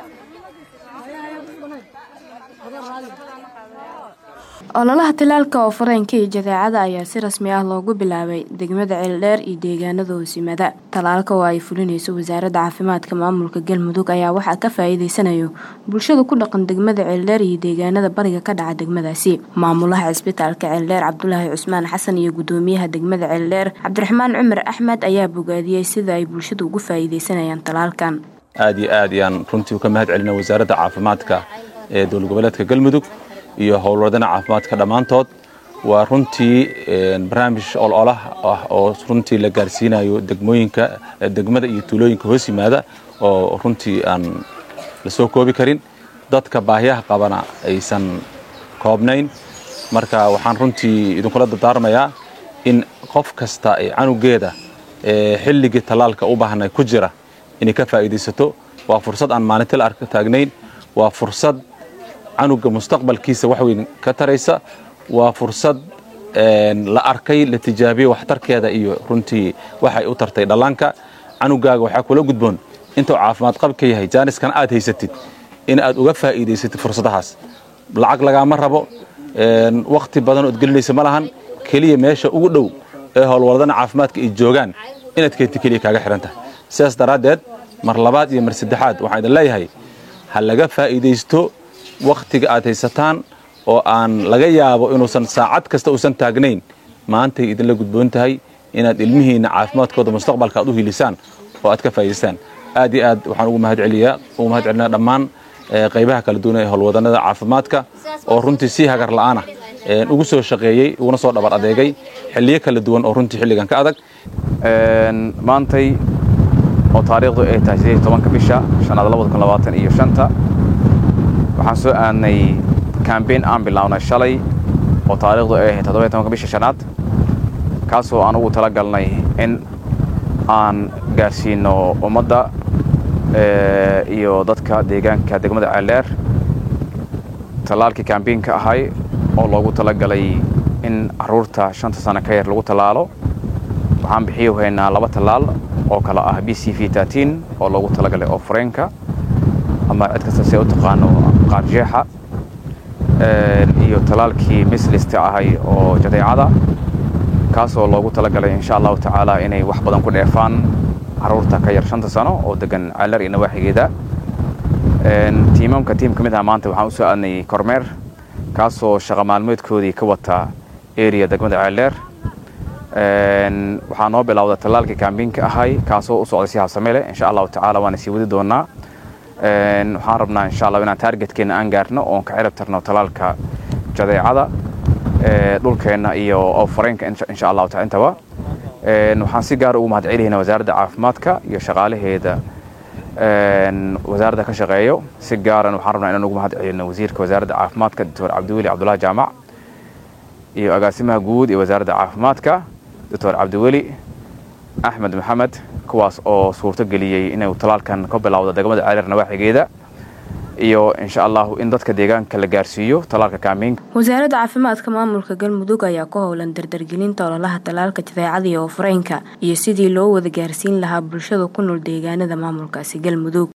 ololaha talaalka oo fareenka iyo jadeecada ayaa si rasmi ah loogu bilaabay degmada Ceeldheer iyo deegaanada hoosyimaada. Talaalka oo ay fulinayso wasaaradda caafimaadka maamulka Galmudug ayaa waxaa ka faa'iideysanayo bulshada ku dhaqan degmada Ceeldheer iyo deegaanada bariga ka dhaca degmadaasi. Maamulaha isbitaalka Ceeldheer Cabdulaahi Cusmaan Xasan iyo gudoomiyaha degmada Ceeldheer Cabdiraxmaan Cumar Axmed ayaa bogaadiyay sida ay bulshada ugu faa'iideysanayaan talaalkan. aad ayaan runtii ka mahad celinaa wasaaradda caafimaadka ee dowlad goboleedka Galmudug iyo howlwadana caafimaadka dhamaantood. waa runtii barnaamij ololaha ah oo runtii la gaarsiinayo degmooyinka degmada iyo tuulooyinka hoos yimaada oo runtii aan la soo koobi karin, dadka baahiyaha qabana aysan koobnayn. marka waxaan runtii idinkula dardaarmayaa in qof kasta ay canugeeda xilligii talaalka u baahnay ku jira inay ka faa'iideysato. waa fursad aan maalintii la arka taagnayn, waa fursad canuga mustaqbalkiisa wax weyn ka taraysa, waa fursad la arkay la tijaabiyo waxtarkeeda iyo runtii waxay u tartay dhallaanka. canugaaga waxaa kula gudboon intuu caafimaad qabka yahay jaaniskan aad haysatid in aad uga faa'iideysatid fursadahaas. lacag lagaama rabo, waqti badan oo gelinaysa ma lahan, kaliya meesha ugu dhow ee howlwadana caafimaadka ay joogaan inaad keento kaliya kaaga xiran tahay. sidaas daraaddeed mar labaad iyo mar saddexaad waxaan idin leeyahay ha laga faa'iideysto waqtiga aad haysataan oo aan laga yaabo inuusan saacad kasta uusan taagnayn. maantay idinla gudboon tahay inaad ilmihiina caafimaadkooda mustaqbalka aad u hiilisaan oo aad ka faa'iideystaan. aad iyo aad waxaan ugu mahad celinaa dhammaan qaybaha kala duwan ee howlwadanada caafimaadka oo runtii si hagar la'aan ugu soo shaqeeyay uguna soo dhabar adeegay xilliyo kala duwan oo runtii xilligan ka adag. maantay oo taariikhdu ay tahay 18 bisha 2025 waxaan soo aanay campaign aan bilawnay shalay oo taariikhdu ay ahayd 17 bisha shanaad, kaasoo aan ugu talagalnay in aan gaarsiino ummadda iyo dadka deegaanka degmada Ceeldheer talaalkii campaign-ka ahay oo loogu talagalay in caruurta 5 sano ka yar lagu talaalo. waxaan bixiyohaynaa 2 talaal oo kala ah BCV13 oo loogu talagalay oo fareenka ama cid kasta si u taqaano qaarjeexa, iyo talaalkii mislista ahay oo jadeecada, kaasoo loogu talagalay insha Allah tacaala inay wax badan ku dheefaan caruurta ka yar 5 sano oo degan Ceeldheer iyo nawaaxigeeda. tiim ka mid ah maanta waxaan u soo aadnay kormeer kaasoo shaqo maalmeedkoodii ka wata area degmada Ceeldheer. waxaan noo bilowday talaalkii campaign-ka ahay kaasoo u socday si habsame leh insha Allah tacaala waan sii wadi doonaa. waxaan rabnaa insha Allah inaan targetkeena aan gaarno oo ka cirib tarno talaalka jadeecada dhulkeena iyo fareenka insha Allah tacaala intaba. waxaan si gaar ah ugu mahad celinaynaa wasaaradda caafimaadka iyo shaqaalaheeda wasaaradda ka shaqeeyo. si gaar ah waxaan rabnaa inaan ugu mahad celino wasiirka wasaaradda caafimaadka Dr. Cabdiweli Cabdulaahi Jaamac iyo agaasimaha guud ee wasaaradda caafimaadka Dr. Cabdiweli Axmed Maxamed, kuwaas oo suurto geliyay inay talaalkan ka bilowdo degmada Ceeldheer nawaaxigeeda iyo insha Allah in dadka deegaanka la gaarsiiyo talaalka campaign. wasaaradda caafimaadka maamulka Galmudug ayaa ku howlan dardargelinta ololaha talaalka jadeecada iyo fareenka iyo sidii loo wada gaarsiin lahaa bulshada ku nool deegaanada maamulkaasi Galmudug.